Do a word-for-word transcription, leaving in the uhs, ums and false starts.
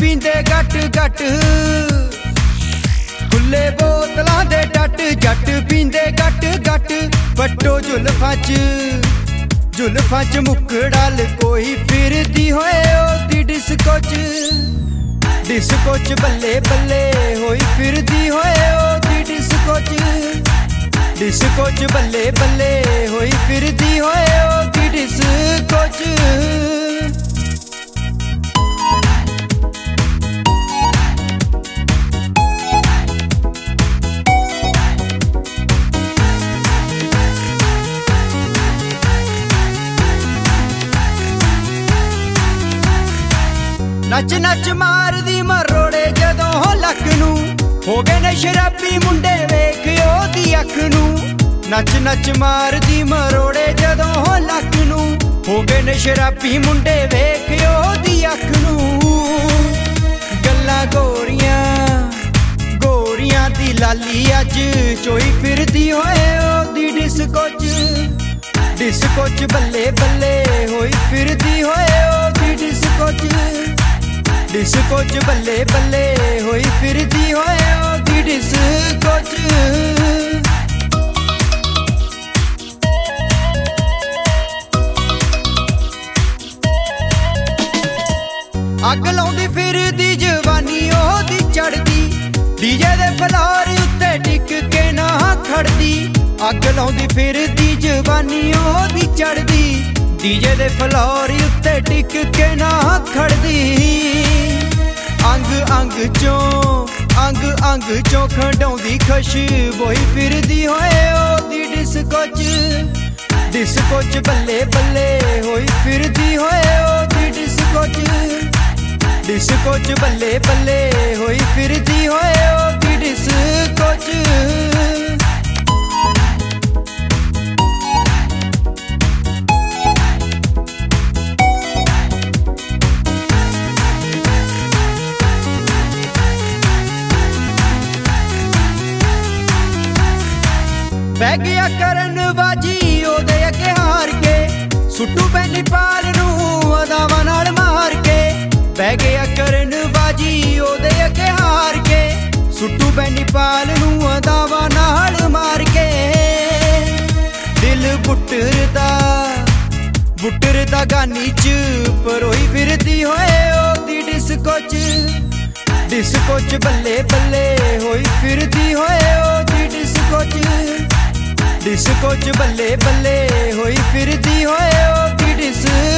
पींदे गट गट खुले बोतलां दे डट जट पींदे गट गट पट्टो जुल्फां च जुल्फां च मुकड़ाल कोई फिरदी होए ओदी डिस्को च डिस्को च बल्ले बल्ले होई फिरदी होए ओदी डिस्को च डिस्को च बल्ले बल्ले होई फिरदी होए ओदी डिस्को च नच नच मारदी मरोड़े जदों लक नूं हो गए ने शराबी मुंडे वेख ओदी अख नूं नच नच मारदी मरोड़े जदों लक नूं हो गए ने शराबी मुंडे वेख ओदी अख नूं गल्लां गोरियां गोरियां दी लाली अज चोई फिरदी होए ओदी डिस्को च डिस्को च बल्ले बल्ले होई फिरदी होए ओदी डिस्को च डिस्को च बल्ले बल्ले होई फिरदी होए ओदी डिस्को च अग लाउंदी फिरदी जवानी ओदी चढ़दी डीजे दे फ्लोर उत्ते टिक के ना खड़दी अग लाउंदी फिरदी जवानी ओदी चढ़दी डीजे दे फ्लोर उत्ते टिक के ना खड़दी अंग अंग चों अंग अंग चों खंडौंदी खुशबोई फिरदी होए ओदी डिस्को च डिस्को च बल्ले बल्ले होई फिरदी होए ओदी डिस्को च डिस्को च बल्ले बल्ले होई फिरदी होए ओदी डिस्को च बह गया करन बाजी ओदे अगे हार के सुट्टू पैनी पाल नूं अदावां नाल मार के बह गया करन बाजी ओदे अगे हार के सुट्टू पैनी पाल नूं अदावां नाल मार के दिल बुटरदा बुटरदा गानी च परोई फिरदी होए ओदी डिस्को च डिस्को च बल्ले बल्ले होई फिरदी होए ओदी डिस्को च डिस्को च बल्ले बल्ले होई फिरदी होए ओदी डिस्को